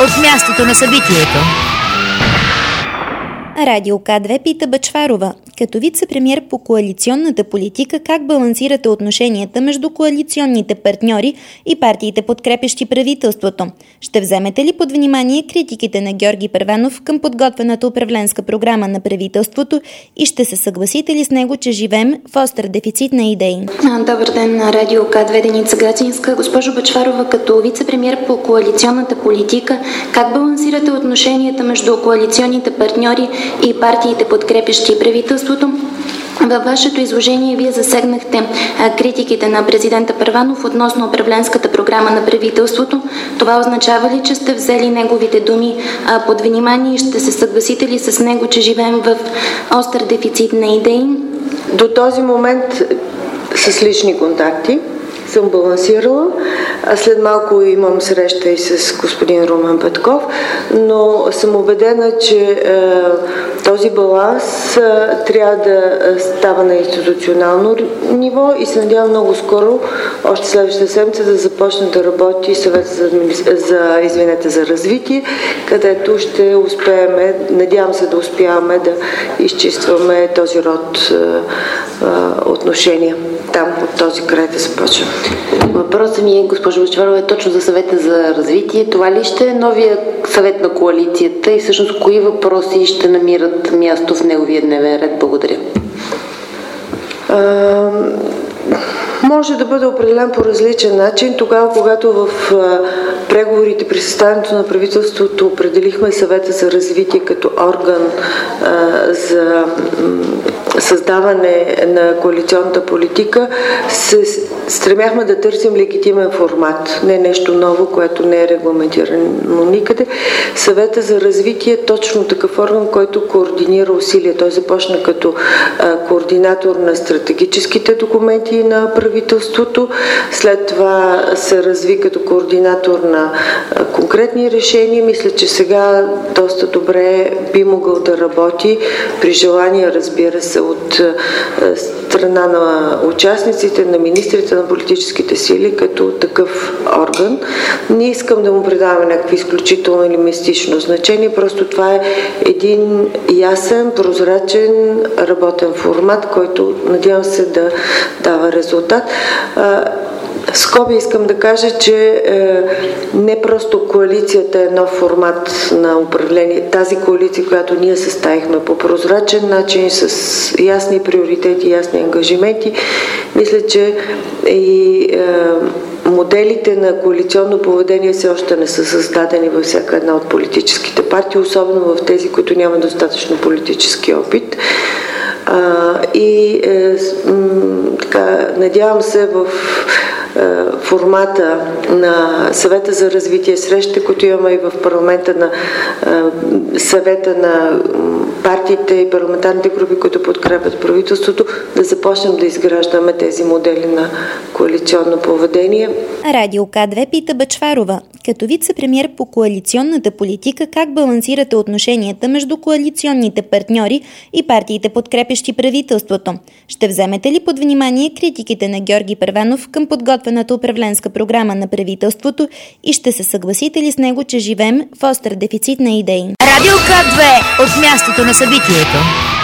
от мястото на събитието. Радио К2 пита Бъчварова, като вице-премиер по коалиционната политика, как балансирате отношенията между коалиционните партньори и партиите, подкрепящи правителството? Ще вземете ли под внимание критиките на Георги Първанов към подготвената управленска програма на правителството и ще се съгласите ли с него, че живеем в остър дефицит на идеи? Добър ден на Радио К2, Деница Гацинска. Госпожо Бъчварова, като вице-премиер по коалиционната политика, как балансирате отношенията между коалиционните партньори и партиите, подкрепящи правителството? Във вашето изложение вие засегнахте критиките на президента Първанов относно управленската програма на правителството. Това означава ли, че сте взели неговите думи под внимание и ще се съгласите ли с него, че живеем в остър дефицит на идеи? До този момент с лични контакти съм балансирала. След малко имам среща и с господин Румен Петков, но съм убедена, че този баланс трябва да става на институционално ниво и се надявам много скоро, още следващата седмица, да започне да работи съвет за развитие, където ще успеем, надявам се да успяваме да изчистваме този род отношения. Там, от този край да започвам. Въпросът ми, госпожо Бъчварова, е точно за съвета за развитие. Това ли ще е новия съвет на коалицията и всъщност кои въпроси ще намират място в неговия дневен ред? Благодаря. Може да бъде определен по различен начин. Тогава, когато в преговорите при съставянето на правителството определихме съвета за развитие като орган за създаване на коалиционната политика, се стремяхме да търсим легитимен формат. Не нещо ново, което не е регламентирано никъде. Съвета за развитие е точно такъв орган, който координира усилия. Той започна като координатор на стратегическите документи на правителството, след това се разви като координатор на конкретни решения. Мисля, че сега доста добре би могъл да работи при желание, разбира се, от страна на участниците, на министрите на политическите сили, като такъв орган. Не искам да му придаваме някакво изключително или мистично значение, просто това е един ясен, прозрачен, работен формат, който надявам се да дава резултат. Скоби искам да кажа, че не просто коалицията е нов формат на управление. Тази коалиция, която ние съставихме по прозрачен начин, с ясни приоритети, ясни ангажименти, мисля, че и моделите на коалиционно поведение все още не са създадени във всяка една от политическите партии, особено в тези, които нямат достатъчно политически опит. Надявам се в формата на съвета за развитие, срещите, които имаме и в парламента на съвета на партиите и парламентарните групи, които подкрепят правителството, да започнем да изграждаме тези модели на коалиционно поведение. Радио К2 пита Бъчварова, като вице-премиер по коалиционната политика, как балансирате отношенията между коалиционните партньори и партиите, подкрепящи правителството? Ще вземете ли под внимание критиките на Георги Първанов към подготвената управленска програма на правителството и ще се съгласите ли с него, че живеем в остър дефицит на идеи? Радио К2 от мястото на събитието.